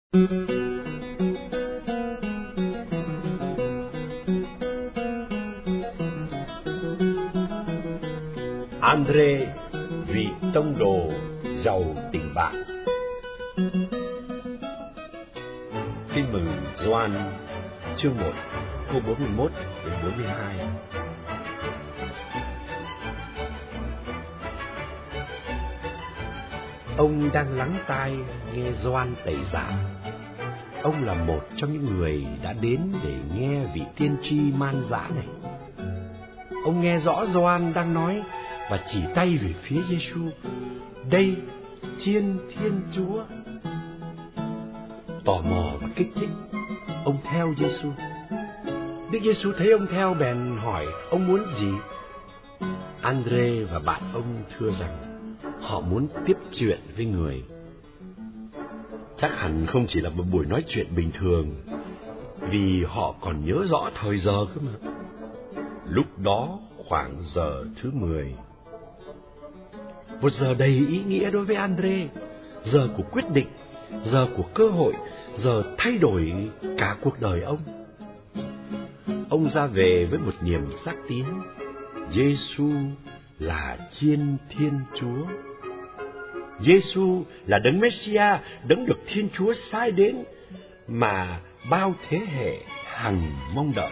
Andre, vị tông đồ giàu tình bạn. Tin mừng Gioan chương 1 câu 41 đến 42. Ông đang lắng tai nghe Gioan tẩy giả. Ông là một trong những người đã đến để nghe vị tiên tri man dã này. Ông nghe rõ Gioan đang nói và chỉ tay về phía Giêsu. Đây, Thiên Chúa. Tò mò và kích thích, ông theo Giêsu. Đức Giêsu thấy ông theo bèn hỏi ông muốn gì. Andre và bạn ông thưa rằng họ muốn tiếp chuyện với người. Chắc hẳn không chỉ là một buổi nói chuyện bình thường, vì họ còn nhớ rõ thời giờ cơ mà. Lúc đó khoảng giờ thứ 10. Một giờ đầy ý nghĩa đối với Andre, giờ của quyết định, giờ của cơ hội, giờ thay đổi cả cuộc đời ông. Ông ra về với một niềm xác tín, Giêsu là Thiên Chúa. Giêsu là đấng Messia, đấng được Thiên Chúa sai đến mà bao thế hệ hằng mong đợi.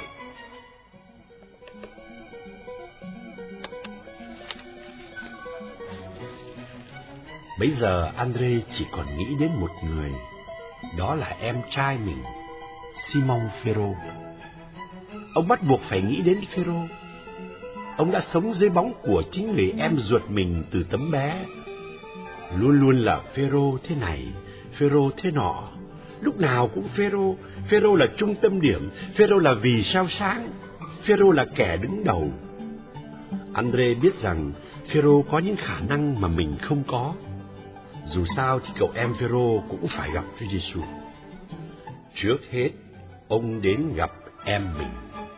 Bấy giờ Andre chỉ còn nghĩ đến một người, đó là em trai mình, Simon Phêrô. Ông bắt buộc phải nghĩ đến Phêrô. Ông đã sống dưới bóng của chính người em ruột mình từ tấm bé. Luôn luôn là Phêrô thế này, Phêrô thế nọ, lúc nào cũng Phêrô. Phêrô là trung tâm điểm, Phêrô là vì sao sáng, Phêrô là kẻ đứng đầu. Andre biết rằng Phêrô có những khả năng mà mình không có. Dù sao thì cậu em Phêrô cũng phải gặp Chúa Giêsu. Trước hết, ông đến gặp em mình.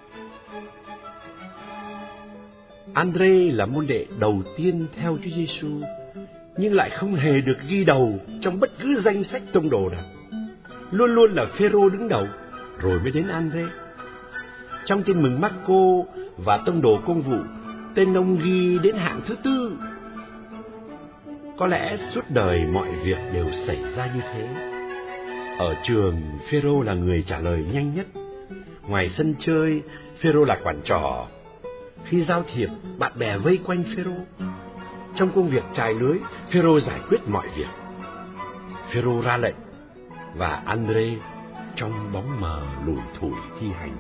Andre là môn đệ đầu tiên theo Chúa Giêsu, nhưng lại không hề được ghi đầu trong bất cứ danh sách tông đồ nào. Luôn luôn là Phêrô đứng đầu, rồi mới đến Andre. Trong Tin mừng Marco và tông đồ công vụ, tên ông ghi đến hạng thứ 4. Có lẽ suốt đời mọi việc đều xảy ra như thế. Ở trường, Phêrô là người trả lời nhanh nhất. Ngoài sân chơi, Phêrô là quản trò. Khi giao thiệp, bạn bè vây quanh Phêrô. Trong công việc chài lưới, Phêrô giải quyết mọi việc. Phêrô ra lệnh, và Andre trong bóng mờ lủi thủi thi hành.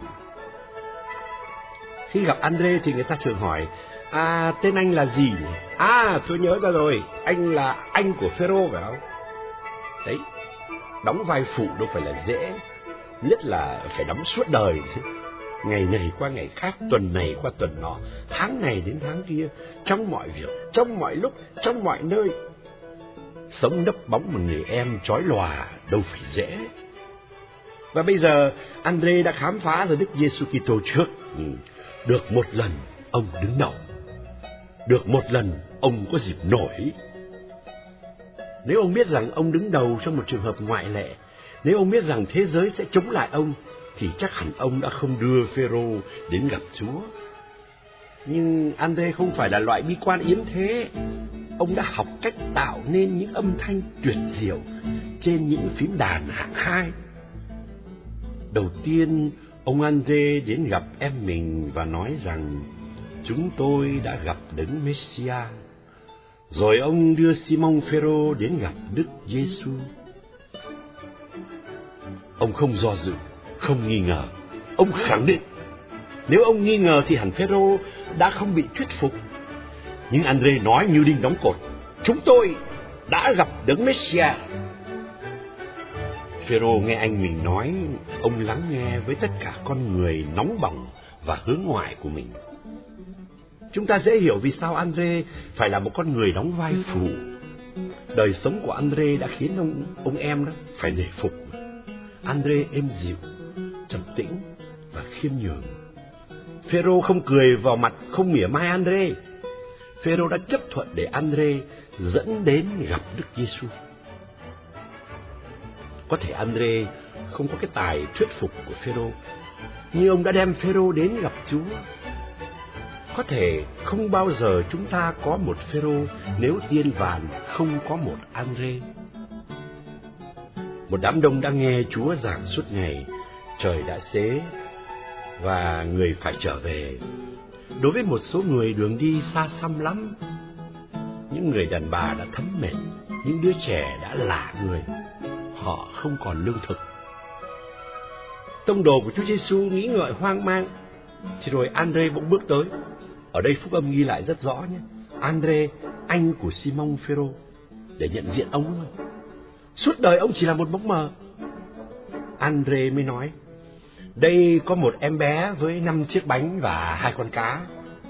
Khi gặp Andre thì người ta thường hỏi: tên anh là gì? Tôi nhớ ra rồi, anh là anh của Phêrô phải không? Đấy, đóng vai phụ đâu phải là dễ, nhất là phải đóng suốt đời. Ngày này qua ngày khác, tuần này qua tuần nọ, tháng này đến tháng kia, trong mọi việc, trong mọi lúc, trong mọi nơi. Sống nấp bóng một người em chói lòa đâu phải dễ. Và bây giờ Andre đã khám phá ra Đức Giêsu Kitô trước. Được một lần ông đứng đầu, được một lần ông có dịp nổi. Nếu ông biết rằng ông đứng đầu trong một trường hợp ngoại lệ, nếu ông biết rằng thế giới sẽ chống lại ông, thì chắc hẳn ông đã không đưa Phêrô đến gặp Chúa. Nhưng Andre không phải là loại bi quan yếm thế. Ông đã học cách tạo nên những âm thanh tuyệt diệu trên những phím đàn hạng 2. Đầu tiên, ông Andre đến gặp em mình và nói rằng chúng tôi đã gặp đấng Messia. Rồi ông đưa Simon Phêrô đến gặp Đức Giêsu. Ông không do dự, không nghi ngờ, ông khẳng định. Nếu ông nghi ngờ thì hẳn Phêrô đã không bị thuyết phục. Nhưng Andre nói như đinh đóng cột: chúng tôi đã gặp đấng Messia. Phêrô nghe anh mình nói, ông lắng nghe với tất cả con người nóng bỏng và hướng ngoại của mình. Chúng ta dễ hiểu vì sao Andre phải là một con người đóng vai phụ. Đời sống của Andre đã khiến ông em đó phải nể phục. Andre êm dịu, trầm tĩnh và khiêm nhường. Phêrô không cười vào mặt, không mỉa mai Andre. Phêrô đã chấp thuận để Andre dẫn đến gặp Đức Giêsu. Có thể Andre không có cái tài thuyết phục của Phêrô, nhưng ông đã đem Phêrô đến gặp Chúa. Có thể không bao giờ chúng ta có một Phêrô nếu tiên vàn không có một Andre. Một đám đông đã nghe Chúa giảng suốt ngày, trời đã xế và người phải trở về. Đối với một số người đường đi xa xăm lắm. Những người đàn bà đã thấm mệt, những đứa trẻ đã lả người, họ không còn lương thực. Tông đồ của Chúa Giêsu nghĩ ngợi hoang mang, thì rồi Andre bỗng bước tới. Ở đây phúc âm ghi lại rất rõ nhé. Andre, anh của Simon Phêrô, để nhận diện ông thôi. Suốt đời ông chỉ là một bóng mờ. Andre mới nói, đây có một em bé với 5 chiếc bánh và 2 con cá.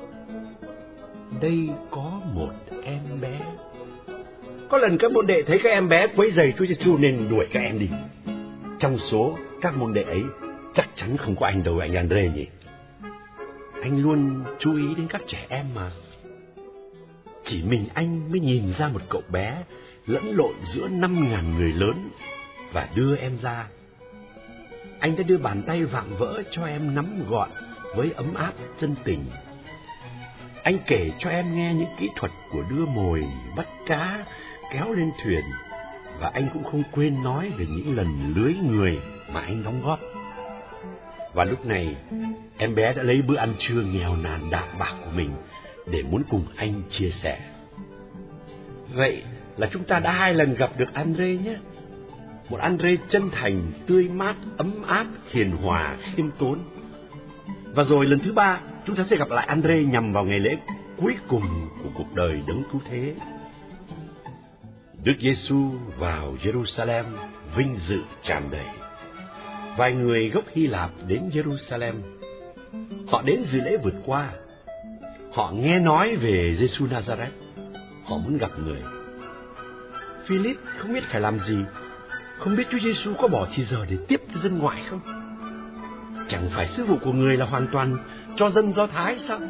Đây có một em bé. Có lần các môn đệ thấy các em bé quấy rầy Chúa Giêsu nên đuổi các em đi. Trong số các môn đệ ấy chắc chắn không có anh đâu, anh Andre nhỉ? Anh luôn chú ý đến các trẻ em mà. Chỉ mình anh mới nhìn ra một cậu bé lẫn lộn giữa 5.000 người lớn và đưa em ra. Anh đã đưa bàn tay vạm vỡ cho em nắm gọn với ấm áp chân tình. Anh kể cho em nghe những kỹ thuật của đưa mồi, bắt cá, kéo lên thuyền, và anh cũng không quên nói về những lần lưới người mà anh đóng góp. Và lúc này, em bé đã lấy bữa ăn trưa nghèo nàn đạm bạc của mình để muốn cùng anh chia sẻ. Vậy là chúng ta đã 2 lần gặp được Andre nhé. Một Andre chân thành, tươi mát, ấm áp, hiền hòa, khiêm tốn. Và rồi lần thứ 3, chúng ta sẽ gặp lại Andre nhằm vào ngày lễ cuối cùng của cuộc đời Đấng Cứu Thế. Đức Giêsu vào Jerusalem vinh dự tràn đầy. Vài người gốc Hy Lạp đến Jerusalem. Họ đến dự lễ vượt qua. Họ nghe nói về Giêsu Nazareth. Họ muốn gặp người. Philip không biết phải làm gì, không biết Chúa Giêsu có bỏ thì giờ để tiếp cái dân ngoại không? Chẳng phải sứ vụ của người là hoàn toàn cho dân Do Thái sao?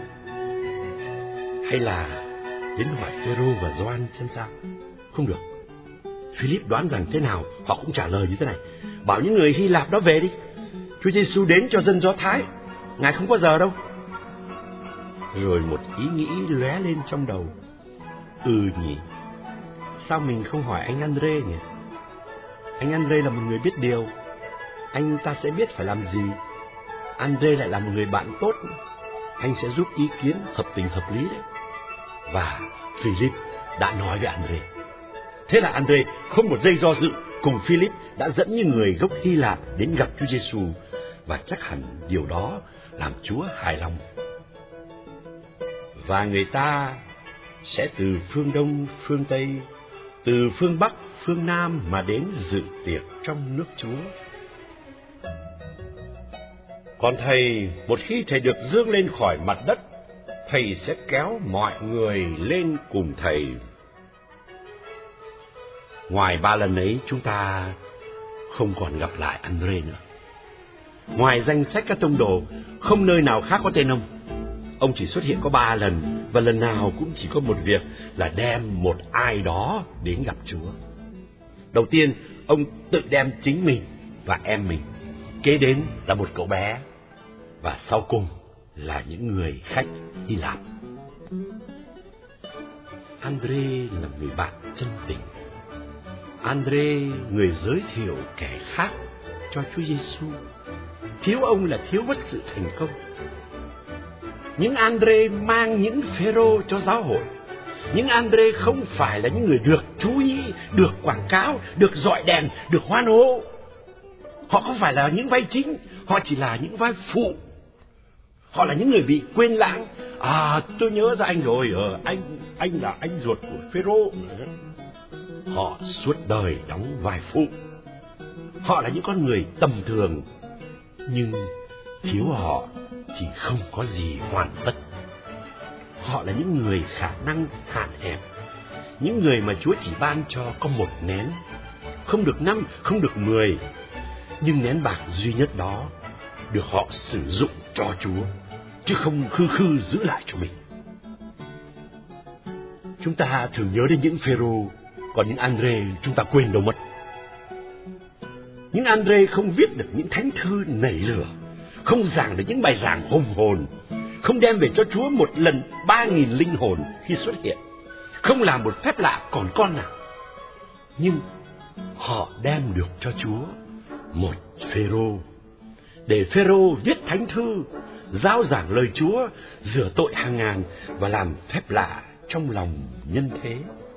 Hay là đến hỏi Phêrô và Gioan xem sao? Không được. Philip đoán rằng thế nào họ cũng trả lời như thế này: bảo những người Hy Lạp đó về đi. Chúa Giêsu đến cho dân Do Thái, Ngài không có giờ đâu. Rồi một ý nghĩ lóe lên trong đầu: nhỉ, sao mình không hỏi anh Andre nhỉ? Anh Andre là một người biết điều, anh ta sẽ biết phải làm gì. Andre lại là một người bạn tốt, anh sẽ giúp ý kiến hợp tình hợp lý đấy. Và Philip đã nói với Andre. Thế là Andre không một giây do dự, cùng Philip đã dẫn những người gốc Hy Lạp đến gặp Chúa Giêsu, và chắc hẳn điều đó làm Chúa hài lòng. Và người ta sẽ từ phương Đông, phương Tây, từ phương Bắc, phương Nam mà đến dự tiệc trong nước Chúa. Còn thầy, một khi thầy được dương lên khỏi mặt đất, thầy sẽ kéo mọi người lên cùng thầy. Ngoài 3 lần ấy, chúng ta không còn gặp lại Andre nữa. Ngoài danh sách các tông đồ, không nơi nào khác có tên ông. Ông chỉ xuất hiện có 3 lần, và lần nào cũng chỉ có một việc là đem một ai đó đến gặp Chúa. Đầu tiên, ông tự đem chính mình và em mình. Kế đến là một cậu bé. Và sau cùng là những người khách Hy Lạp. Andre là người bạn chân tình. Andre, người giới thiệu kẻ khác cho Chúa Giêsu. Thiếu ông là thiếu mất sự thành công. Những Andre mang những Phêrô cho giáo hội. Những Andre không phải là những người được chú ý, được quảng cáo, được dọi đèn, được hoan hô. Họ không phải là những vai chính, họ chỉ là những vai phụ. Họ là những người bị quên lãng. Tôi nhớ ra anh rồi, anh là anh ruột của Phêrô. Họ suốt đời đóng vai phụ. Họ là những con người tầm thường, nhưng thiếu họ thì không có gì hoàn tất. Họ là những người khả năng hạn hẹp, những người mà Chúa chỉ ban cho có một nén, không được 5, không được 10, nhưng nén bạc duy nhất đó được họ sử dụng cho Chúa, chứ không khư giữ lại cho mình. Chúng ta thường nhớ đến những Phêrô, còn những Andre chúng ta quên đâu mất. những Andre không viết được những thánh thư nảy lửa, không giảng được những bài giảng hùng hồn, không đem về cho Chúa một lần 3.000 linh hồn khi xuất hiện, không làm một phép lạ còn con nào. Nhưng họ đem được cho Chúa một Phêrô, để Phêrô viết thánh thư, rao giảng lời Chúa, rửa tội hàng ngàn và làm phép lạ trong lòng nhân thế.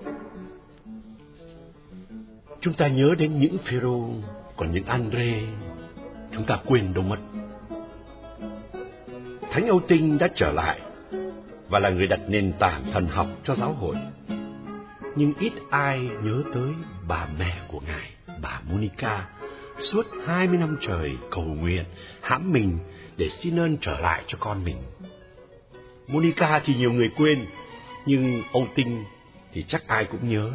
Chúng ta nhớ đến những Phêrô, còn những Andre chúng ta quên đâu mất. Thánh Âu Tinh đã trở lại và là người đặt nền tảng thần học cho giáo hội. Nhưng ít ai nhớ tới bà mẹ của Ngài, bà Monica, suốt 20 năm trời cầu nguyện, hãm mình để xin ơn trở lại cho con mình. Monica thì nhiều người quên, nhưng Âu Tinh thì chắc ai cũng nhớ.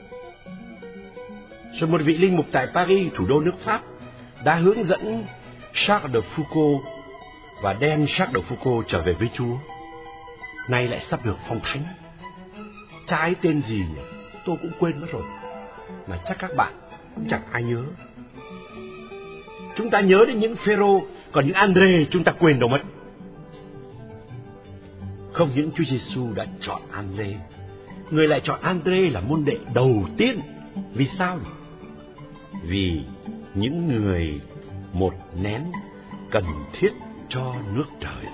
Rồi một vị linh mục tại Paris, thủ đô nước Pháp, đã hướng dẫn Charles de Foucauld và đem Charles de Foucauld trở về với Chúa. Nay lại sắp được phong thánh. Cha ấy tên gì nhỉ? Tôi cũng quên mất rồi, mà chắc các bạn cũng chẳng ai nhớ. Chúng ta nhớ đến những Phêrô, còn những Andre chúng ta quên đâu mất. Không những Chúa Giêsu đã chọn Andre, người lại chọn Andre là môn đệ đầu tiên. Vì sao? Vì những người một nén cần thiết cho nước trời.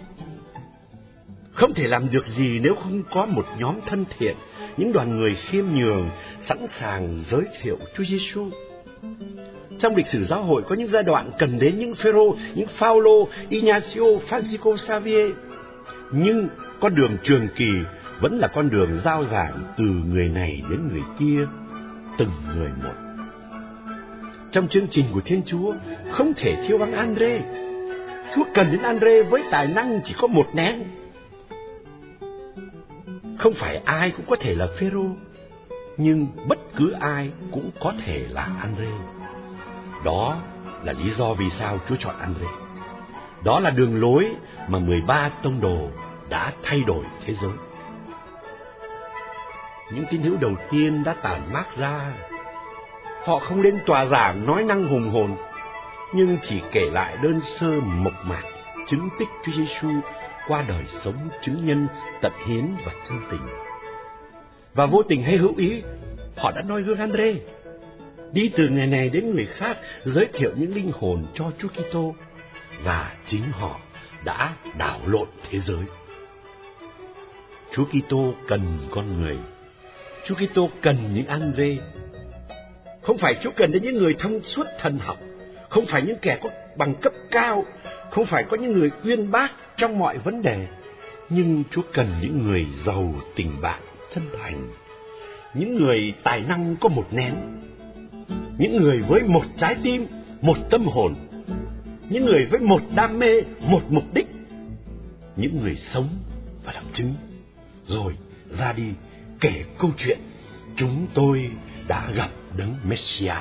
Không thể làm được gì nếu không có một nhóm thân thiện, những đoàn người khiêm nhường, sẵn sàng giới thiệu Chúa Giêsu. Trong lịch sử giáo hội có những giai đoạn cần đến những Phêrô, những Phaolô, Ignacio, Francisco Xavier. Nhưng con đường trường kỳ vẫn là con đường rao giảng từ người này đến người kia, từng người một. Trong chương trình của Thiên Chúa không thể thiếu vắng Andre. Chúa cần đến Andre với tài năng chỉ có một nén. Không phải ai cũng có thể là Phêrô, nhưng bất cứ ai cũng có thể là Andre. Đó là lý do vì sao Chúa chọn Andre. Đó là đường lối mà 13 tông đồ đã thay đổi thế giới. Những tín hữu đầu tiên đã tản mát ra. Họ không lên tòa giảng nói năng hùng hồn, nhưng chỉ kể lại đơn sơ mộc mạc chứng tích Chúa Giêsu qua đời sống chứng nhân tận hiến và chân tình. Và vô tình hay hữu ý, họ đã noi gương Andre, đi từ người này đến người khác, giới thiệu những linh hồn cho Chúa Kitô, và chính họ đã đảo lộn thế giới. Chúa Kitô cần con người. Chúa Kitô cần những Andre. Không phải Chúa cần đến những người thông suốt thần học, không phải những kẻ có bằng cấp cao, không phải có những người uyên bác trong mọi vấn đề, nhưng Chúa cần những người giàu tình bạn chân thành, những người tài năng có một nén, những người với một trái tim, một tâm hồn, những người với một đam mê, một mục đích, những người sống và làm chứng, rồi ra đi kể câu chuyện chúng tôi đã gặp Đấng Messia.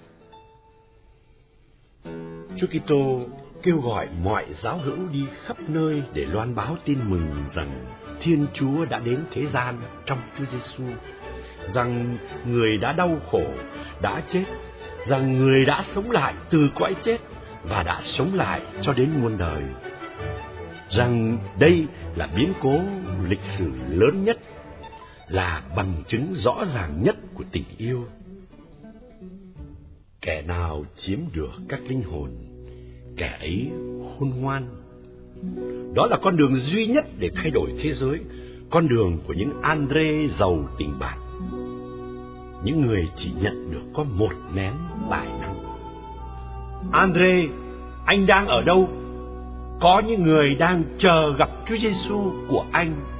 Chúa Kitô kêu gọi mọi giáo hữu đi khắp nơi để loan báo tin mừng rằng Thiên Chúa đã đến thế gian trong Chúa Giêsu, rằng người đã đau khổ, đã chết, rằng người đã sống lại từ cõi chết và đã sống lại cho đến muôn đời, rằng đây là biến cố lịch sử lớn nhất, là bằng chứng rõ ràng nhất của tình yêu. Kẻ nào chiếm được các linh hồn, kẻ ấy khôn ngoan. Đó là con đường duy nhất để thay đổi thế giới, con đường của những Andre giàu tình bạn, những người chỉ nhận được có một nén tài năng. Andre, anh đang ở đâu? Có những người đang chờ gặp Chúa Giêsu của anh